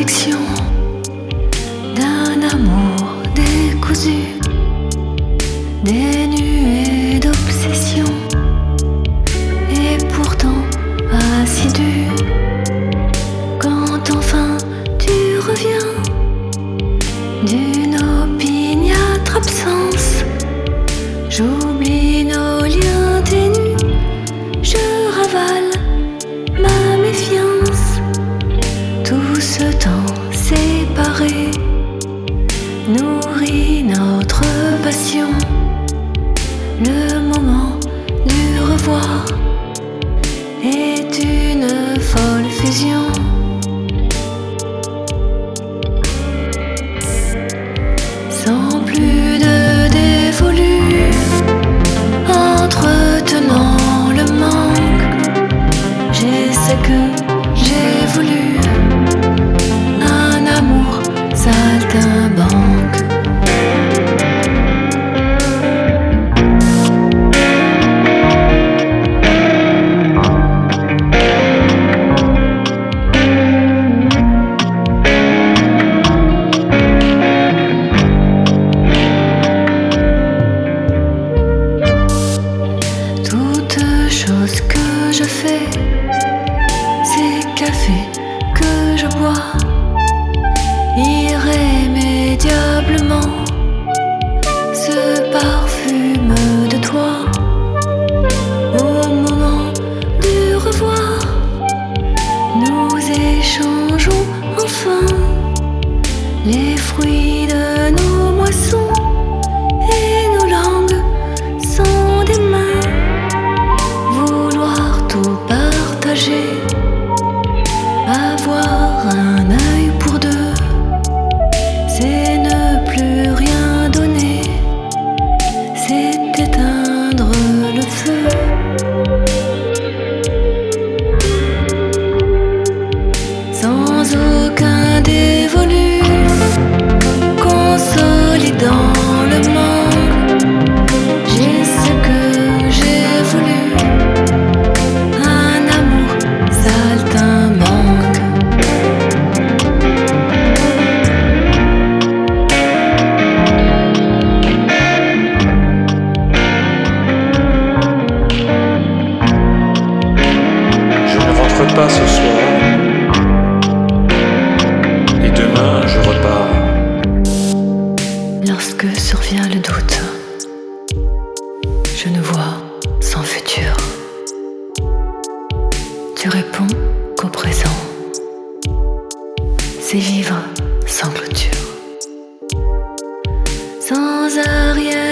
fiction d'un amour décousu, dénué d'obsession et pourtant assidu. Quand enfin tu reviens d'une opiniâtre absence, j'oublie nos liens ténus, je ravale ma méfiance. Tout ce temps séparé nourrit notre passion. Le moment du revoir est une folle fusion. Sans plus de dévolu, entretenant le manque, j'ai ce que j'ai voulu, un amour saltimbanque. Chose que je fais, ces cafés que je bois, irrémédiablement ce parfume de toi. Au moment du revoir, nous échangeons enfin les fruits de nos moissons et nos langues sont des mains. Avoir un œil pour deux, c'est ne plus rien donner, c'est éteindre le feu. Sans aucun dévolu, consolidant le manque, j'ai ce que j'ai voulu, un amour saltimbanque. Je ne rentre pas ce soir, et demain je repars. Lorsque survient le doute, je ne vois sans futur. Tu réponds qu'au présent, c'est vivre sans clôture, sans arrière.